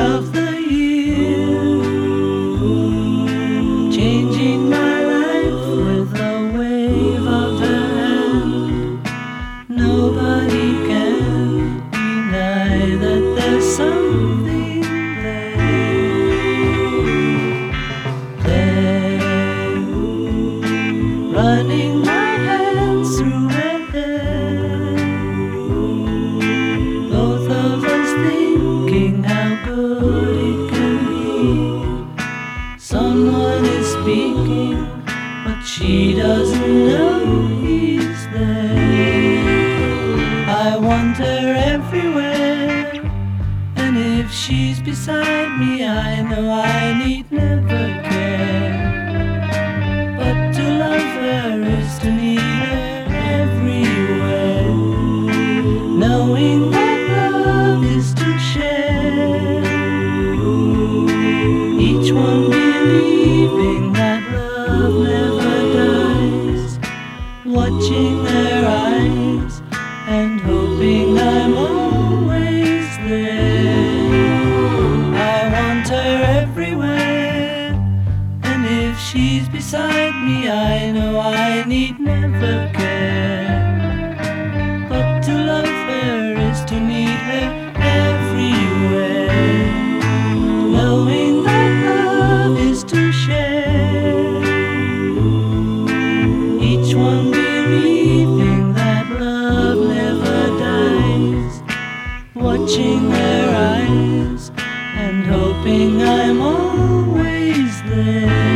of the year, changing my life with a wave of her hand. Nobody can deny that there's something there, running my hands through her hair, both of us thinking how good it can be. Someone is speaking, but she doesn't know he's there. I want her everywhere, and if she's beside me, I know I need never care. But to love her is to need her everywhere, knowing that love is to share, each one believing that love never dies, watching their eyes and hoping I'm always there. I want her everywhere, and if she's beside me, I know I need never care. But to love her is to need her everywhere, knowing that love is to share, each one believing that love never dies, watching their eyes and hoping I'm always there.